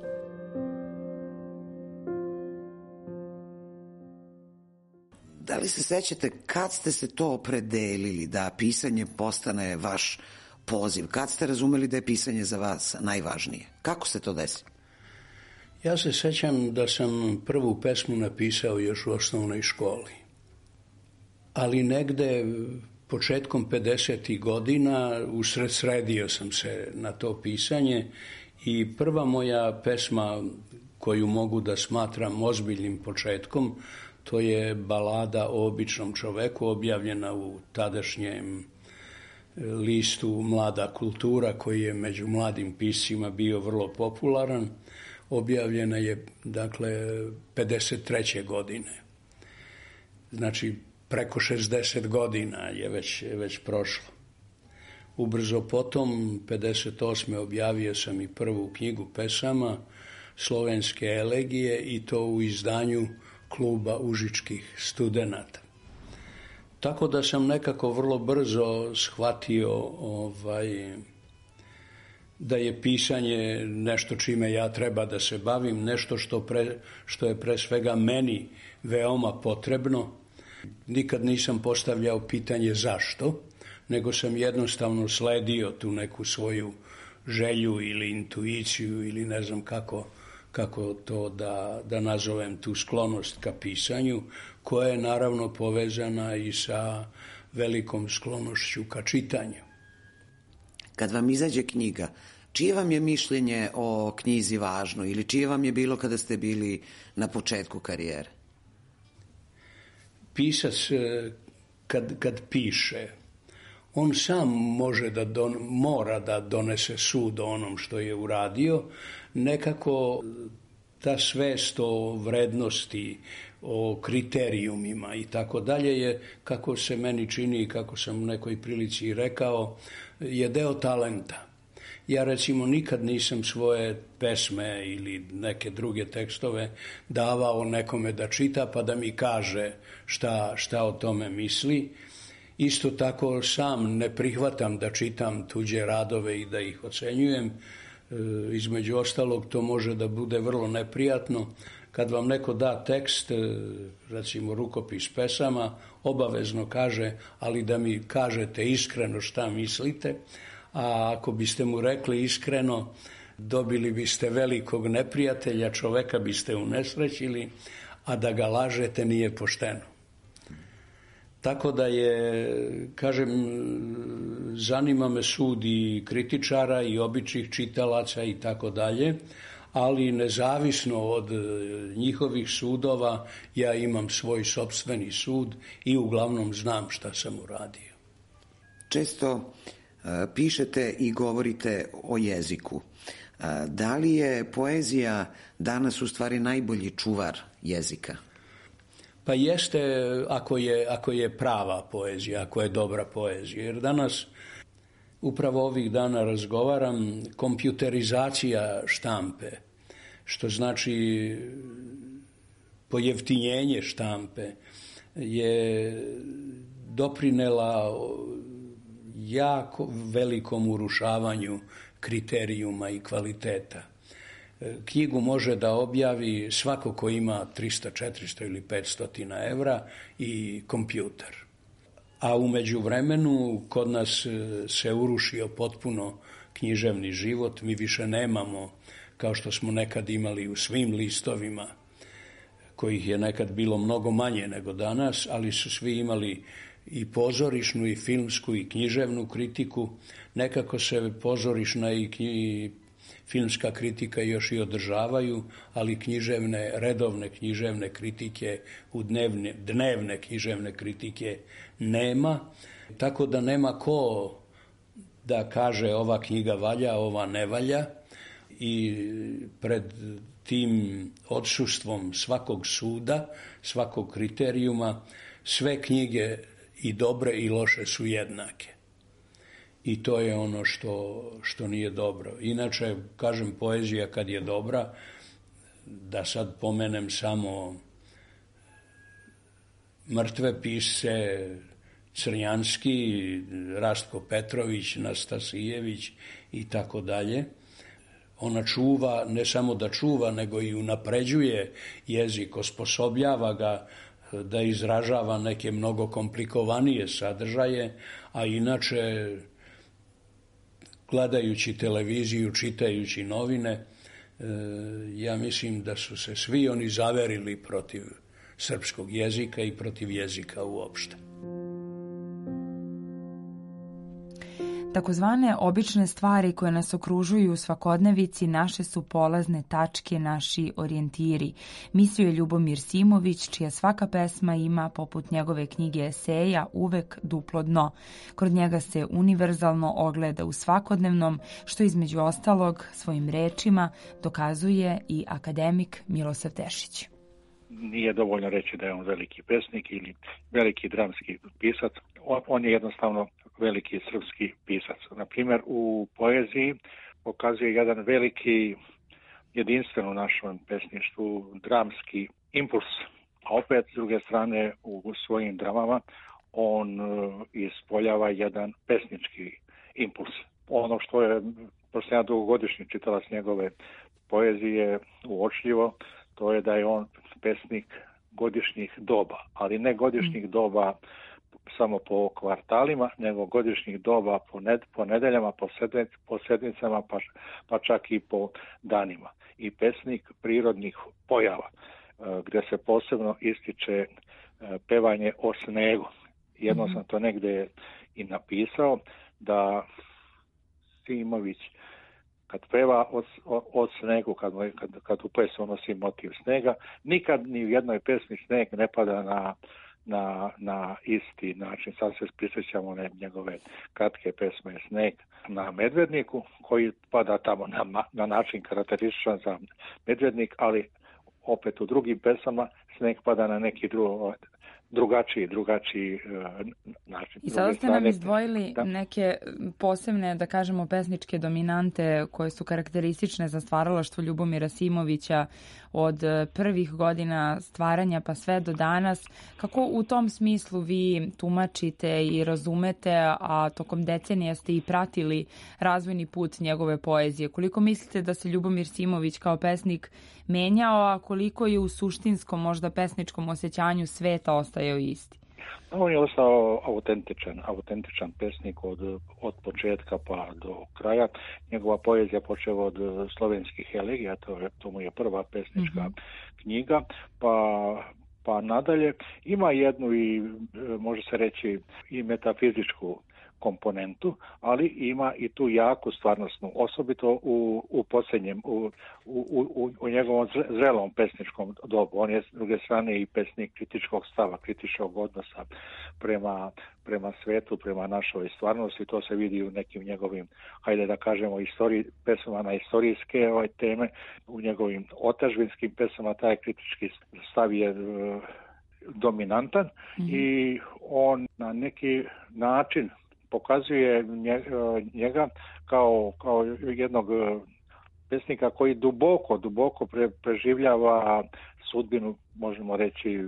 Da li se sećate kad ste se to opredelili da pisanje postane vaš poziv? Kad ste razumeli da je pisanje za vas najvažnije? Kako se to desi? Ja se sećam da sam prvu pesmu napisao još u osnovnoj školi. Ali negde početkom pedesetih godina usred sredio sam se na to pisanje i prva moja pesma koju mogu da smatram ozbiljnim početkom, to je balada o običnom čoveku, objavljena u tadašnjem listu Mlada kultura, koji je među mladim piscima bio vrlo popularan. Objavljena je, dakle, pedeset treće. godine. Znači, preko šezdeset godina je već, već prošlo. Ubrzo potom, pedeset osme. objavio sam i prvu knjigu pesama, Slovenske elegije, i to u izdanju Kluba užičkih studenata. Tako da sam nekako vrlo brzo shvatio ovaj, da je pisanje nešto čime ja treba da se bavim, nešto što, pre, što je pre svega meni veoma potrebno. Nikad nisam postavljao pitanje zašto, nego sam jednostavno sledio tu neku svoju želju ili intuiciju ili ne znam kako, kako to da, da nazovem, tu sklonost ka pisanju, koja je naravno povezana i sa velikom sklonošću ka čitanju. Kad vam izađe knjiga, čije vam je mišljenje o knjizi važno ili čije vam je bilo kada ste bili na početku karijere? Pisac kad, kad piše, on sam može da don, mora da donese sud o onom što je uradio. Nekako ta svest o vrednosti, o kriterijumima i tako dalje je, kako se meni čini i kako sam u nekoj prilici rekao, je deo talenta. Ja recimo nikad nisam svoje pesme ili neke druge tekstove davao nekome da čita pa da mi kaže šta, šta o tome misli. Isto tako sam ne prihvatam da čitam tuđe radove i da ih ocenjujem. E, između ostalog to može da bude vrlo neprijatno. Kad vam neko da tekst, recimo rukopis pesama, obavezno kaže, ali da mi kažete iskreno šta mislite, a ako biste mu rekli iskreno, dobili biste velikog neprijatelja, čoveka biste unesrećili, a da ga lažete nije pošteno. Tako da je, kažem, zanima me sud i kritičara i običnih čitalaca i tako dalje, ali nezavisno od njihovih sudova ja imam svoj sopstveni sud i uglavnom znam šta sam uradio. Često uh, pišete i govorite o jeziku. Uh, da li je poezija danas u stvari najbolji čuvar jezika? Pa jeste ako je, ako je prava poezija, ako je dobra poezija. Jer danas, upravo ovih dana razgovaram, kompjuterizacija štampe, što znači pojeftinjenje štampe, je doprinela jako velikom urušavanju kriterijuma i kvaliteta. Knjigu može da objavi svako ko ima trista, četiristo ili petsto evra i kompjuter. A u međuvremenu kod nas se urušio potpuno književni život. Mi više nemamo, kao što smo nekad imali u svim listovima, kojih je nekad bilo mnogo manje nego danas, ali su svi imali i pozorišnu i filmsku i književnu kritiku. Nekako se pozorišna i knji, filmska kritika još i održavaju, ali književne, redovne književne kritike, u dnevne, dnevne književne kritike nema, tako da nema ko da kaže ova knjiga valja, ova ne valja, i pred tim odsustvom svakog suda, svakog kriterijuma, sve knjige i dobre i loše su jednake. I to je ono što, što nije dobro. Inače, kažem, poezija kad je dobra, da sad pomenem samo mrtve pisce, Crnjanski, Rastko Petrović, Nastasijević i tako dalje. Ona čuva, ne samo da čuva, nego i unapređuje jezik, osposobljava ga da izražava neke mnogo komplikovanije sadržaje, a inače, gledajući televiziju, čitajući novine, ja mislim da su se svi oni zaverili protiv srpskog jezika i protiv jezika uopšte. Takozvane obične stvari koje nas okružuju u svakodnevici naše su polazne tačke, naši orijentiri. Mislio je Ljubomir Simović, čija svaka pesma ima, poput njegove knjige eseja, uvek duplo dno. Kod njega se univerzalno ogleda u svakodnevnom, što između ostalog svojim rečima dokazuje i akademik Milosav Tešić. Nije dovoljno reći da je on veliki pesnik ili veliki dramski pisac. On, on je jednostavno veliki srpski pisac. Na primjer, u poeziji pokazuje jedan veliki jedinstven u našem pesništvu dramski impuls. A opet, s druge strane, u svojim dramama on ispoljava jedan pesnički impuls. Ono što je, pošto ja dugogodišnji čitalac njegove poezije, uočljivo, to je da je on pesnik godišnjih doba, ali ne godišnjih doba samo po kvartalima, nego godišnjih doba po, ned, po nedeljama, po, sedmic, po sedmicama, pa, pa čak i po danima. I pesnik prirodnih pojava, gdje se posebno ističe pevanje o snegu. Jedno mm-hmm. sam to negdje i napisao, da Simović kad peva o, o, o snegu, kad, kad, kad u pesu nosi motiv snega, nikad ni u jednoj pesmi sneg ne pada na, na, na isti način. Sad se prisjećamo ne, njegove kratke pesme Sneg na Medvedniku, koji pada tamo na, na način karakterističan za Medvednik, ali opet u drugim pesama sneg pada na neki drugi drugačiji, drugačiji uh, način. I sada ste nam izdvojili da. neke posebne, da kažemo, pesničke dominante koje su karakteristične za stvaralaštvo Ljubomira Simovića od prvih godina stvaranja pa sve do danas. Kako u tom smislu vi tumačite i razumete, a tokom decenija ste i pratili razvojni put njegove poezije? Koliko mislite da se Ljubomir Simović kao pesnik menjao, a koliko je u suštinskom, možda pesničkom osjećanju sveta ostajao isti? On je ostao autentičan, autentičan pesnik od, od početka pa do kraja. Njegova poezija počeva od slovenskih elegija, to, je, to mu je prva pesnička mm-hmm. knjiga, pa pa nadalje ima jednu i može se reći i metafizičku komponentu, ali ima i tu jaku stvarnostnu, osobito u, u posljednjem, u, u, u, u njegovom zrelom pesničkom dobu. On je s druge strane i pesnik kritičkog stava, kritičkog odnosa prema, prema svetu, prema našoj stvarnosti. To se vidi u nekim njegovim, hajde da kažemo, istoriji, pesama na istorijske ove teme, u njegovim otačbinskim pesama taj kritički stav je uh, dominantan mm-hmm. i on na neki način pokazuje njega kao, kao jednog pesnika koji duboko, duboko pre, preživljava sudbinu, možemo reći,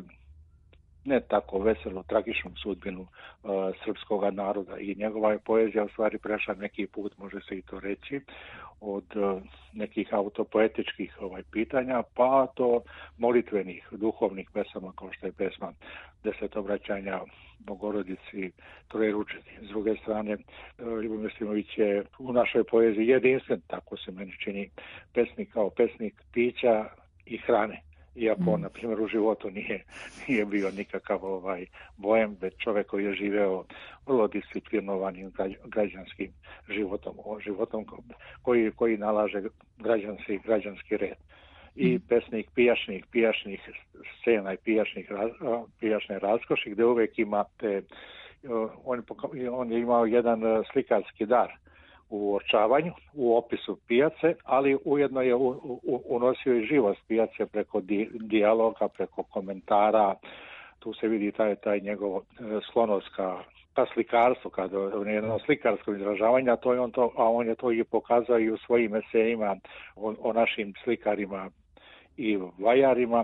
ne tako veselu, tragičnu sudbinu uh, srpskog naroda. I njegova je poezija u stvari prešla neki put, može se i to reći, od uh, nekih autopoetičkih ovaj, pitanja, pa do molitvenih, duhovnih pesama, kao što je pesma Deset obraćanja Bogorodici Trojeručeni. S druge strane, Ljubomir Simović je u našoj poeziji jedinstven, tako se meni čini, pesnik kao pesnik pića i hrane. Iako on, na primjer, u životu nije, nije bio nikakav ovaj bojem, već čovjek koji je živeo vrlo disciplinovanim građanskim životom, životom koji, koji nalaže građanski, građanski red. I pesnik pijašnih, pijašnih scena i pijašnih, pijašne raskoši, gdje uvijek imate, on, on je imao jedan slikarski dar u uočavanju, u opisu pijace, ali ujedno je u, u, unosio i živost pijace preko di, dijaloga, preko komentara. Tu se vidi taj, taj njegov sklonost ka, ka slikarstvu, kada je jedno slikarsko izražavanje, a, to je on to, a on je to i pokazao i u svojim esejima o, o našim slikarima i vajarima.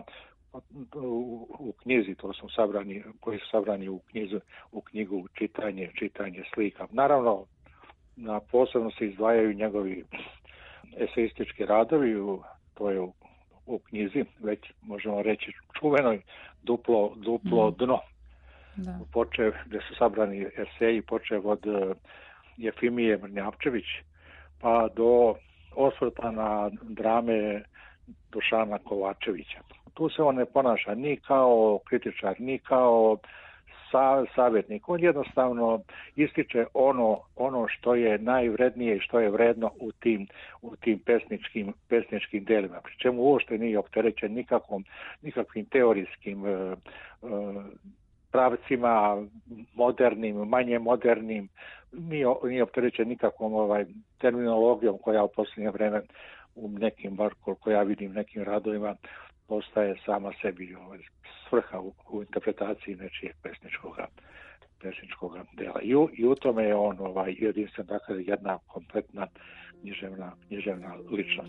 U, u knjizi, to su sabrani, koji su sabrani u knjizu, u knjigu čitanje, čitanje slika. Naravno, na posebno se izdvajaju njegovi eseistički radovi, u, to je u, u knjizi, već možemo reći čuvenoj duplo, duplo mm. dno. Da. Počev, gdje su sabrani eseji, počev od uh, Jefimije Mrnjavčević, pa do osvrta na drame Dušana Kovačevića. Tu se on ne ponaša ni kao kritičar, ni kao sa, savjetnik. On jednostavno ističe ono, ono što je najvrednije i što je vredno u tim, u tim pesničkim, pesničkim delima. Pri čemu uopšte nije opterećen nikakvom, nikakvim teorijskim uh, uh, pravcima, modernim, manje modernim, nije, nije opterećen nikakvom ovaj, terminologijom koja u posljednje vreme u nekim, bar koliko ja vidim, nekim radovima postaje sama sebi ovaj, svrha u, u interpretaciji nečijeg pesničkog pesničkog dela. I u, i u tome je on ovaj, jedinstven, dakle, jedna kompletna književna, književna ličnost.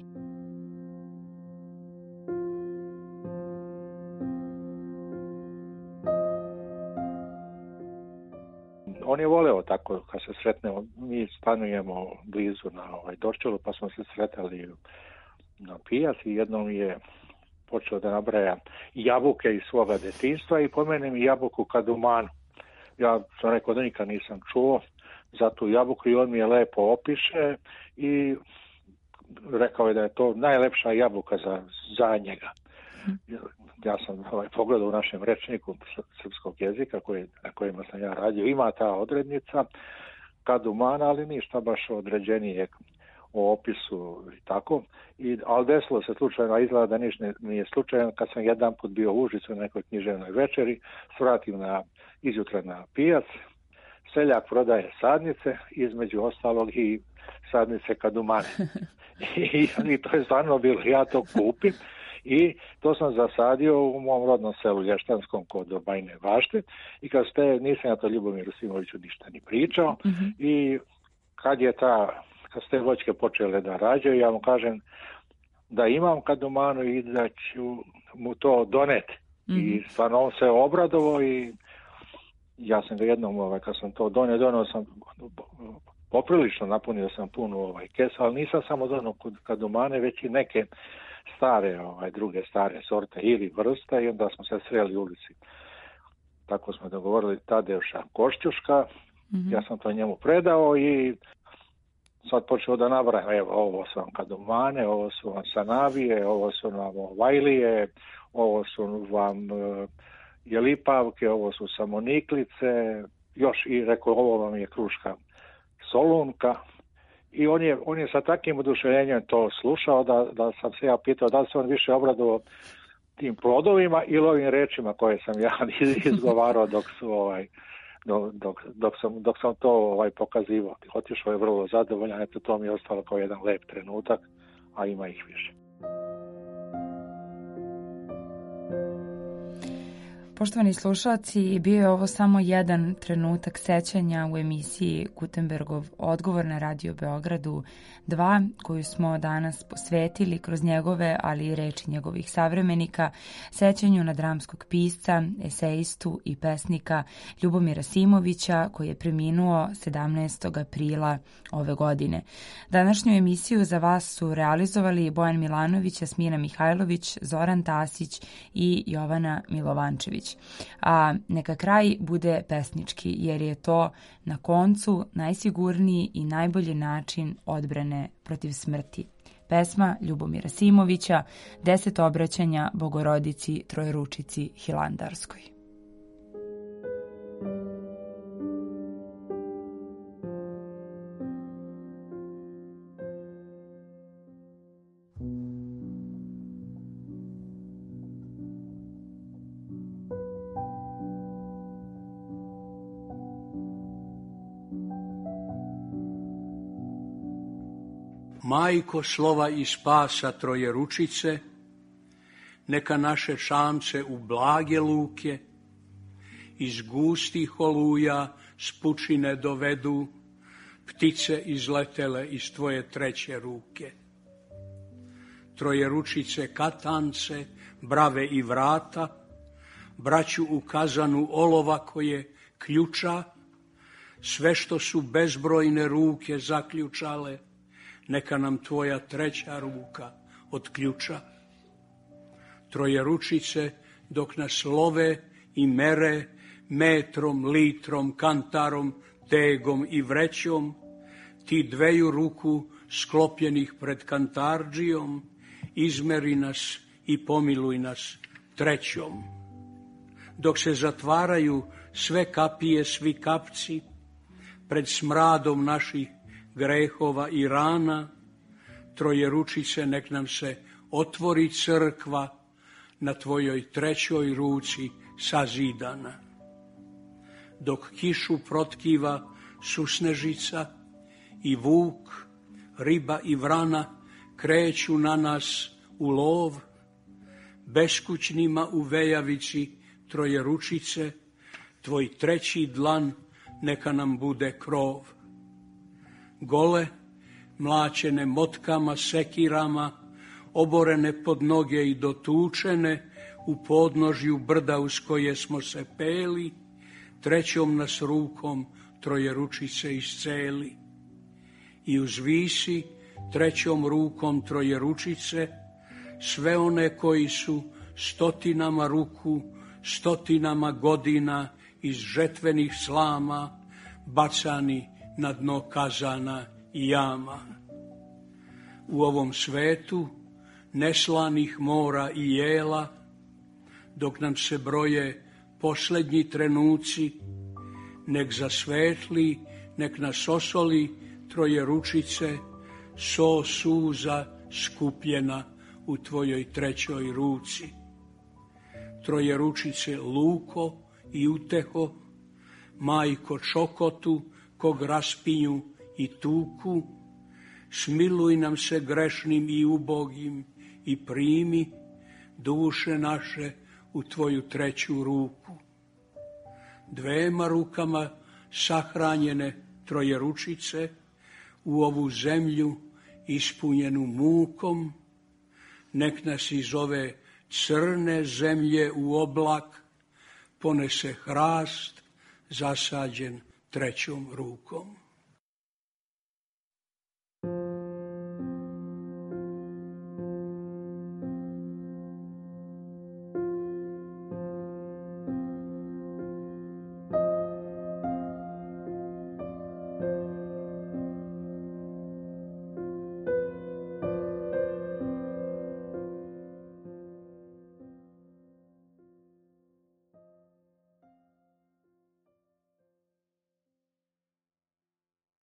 On je voleo tako, kad se sretnemo, mi stanujemo blizu na ovaj, Dorćolu, pa smo se sretali na pijaci i jednom je počeo da nabraja jabuke iz svoga detinjstva i pomenem i jabuku kadumanu. Ja sam rekao da nikad nisam čuo za tu jabuku i on mi je lepo opiše i rekao je da je to najlepša jabuka za, za njega. Ja sam ovaj, pogledao u našem rečniku srpskog jezika koji, na kojima sam ja radio. Ima ta odrednica kadumana, ali ništa baš određenije o opisu i tako. I, ali desilo se slučajno, izgleda da ništa nije slučajno, kad sam jedan put bio u Užicu na nekoj književnoj večeri, svratim na, izjutra na pijac, seljak prodaje sadnice, između ostalog i sadnice kadumane. I, I to je stvarno bilo, ja to kupim. I to sam zasadio u mom rodnom selu Lještanskom kod Bajne Bašte i kad ste, nisam ja to Ljubomiru Simoviću ništa ni pričao mm-hmm. i kad je ta, kad ste voćke počele da rađaju, ja mu kažem da imam kadumanu i da ću mu to doneti. Mm-hmm. I stvarno on se obradovao i ja sam ga jednom, ovaj, kad sam to donio, donio sam poprilično, napunio sam punu ovaj kes, ali nisam samo donio kadumane, već i neke stare, ovaj, druge stare sorte ili vrste i onda smo se sreli u ulici tako smo dogovorili, Tadeuša Košćuška. Mm-hmm. Ja sam to njemu predao i sad počeo da nabrajam, evo, ovo su vam Kadumane, ovo su vam Sanavije, ovo su vam Vajlije, ovo su vam uh, Jelipavke, ovo su Samoniklice, još i rekao, ovo vam je Kruška Solunka. I on je, on je sa takvim oduševljenjem to slušao da, da sam se ja pitao da li se on više obradovao tim plodovima ili ovim rečima koje sam ja izgovarao dok su ovaj dok, dok, dok, sam, dok sam to ovaj pokazivao. Otišao je vrlo zadovoljan, eto to mi je ostalo kao jedan lep trenutak, a ima ih više. Poštovani slušalci, bio je ovo samo jedan trenutak sećanja u emisiji Gutenbergov odgovor na Radio Beogradu dva, koju smo danas posvetili kroz njegove, ali i reči njegovih savremenika, sećanju na dramskog pisca, esejistu i pesnika Ljubomira Simovića, koji je preminuo sedamnaestog aprila ove godine. Današnju emisiju za vas su realizovali Bojan Milanović, Jasmina Mihajlović, Zoran Tasić i Jovana Milovančević. A neka kraj bude pesnički, jer je to na koncu najsigurniji i najbolji način odbrane protiv smrti. Pesma Ljubomira Simovića, deset obraćanja Bogorodici Trojeručici Hilandarskoj. Majko slova i spasa Trojeručice, neka naše čamce u blage luke, iz gustih oluja s pučine dovedu, ptice izletele iz tvoje treće ruke. Trojeručice katance, brave i vrata, braću u kazanu olova koje ključa, sve što su bezbrojne ruke zaključale, neka nam tvoja treća ruka otključa. Trojeručice, dok nas love i mere, metrom, litrom, kantarom, tegom i vrećom, ti dveju ruku sklopljenih pred kantardžijom, izmeri nas i pomiluj nas trećom. Dok se zatvaraju sve kapije, svi kapci, pred smradom naših grehova i rana, Trojeručice, nek nam se otvori crkva na tvojoj trećoj ruci sazidana. Dok kišu protkiva susnežica i vuk, riba i vrana kreću na nas u lov, beskućnima u vejavici Trojeručice, tvoj treći dlan neka nam bude krov. Gole, mlačene motkama, sekirama, oborene pod noge i dotučene, u podnožju brda uz koje smo se peli, trećom nas rukom Trojeručice isceli. I uzvisi trećom rukom Trojeručice sve one koji su stotinama ruku, stotinama godina iz žetvenih slama bacani na dno kazana i jama. U ovom svetu neslanih mora i jela, dok nam se broje posljednji trenuci, nek zasvetli, nek nas osoli Trojeručice, so suza skupljena u tvojoj trećoj ruci. Trojeručice luko i uteho, majko čokotu, kog raspinju i tuku, smiluj nam se grešnim i ubogim i primi duše naše u tvoju treću ruku. Dvema rukama sahranjene Trojeručice, u ovu zemlju ispunjenu mukom, nek nas iz ove crne zemlje u oblak ponese hrast zasađen trećom rukom.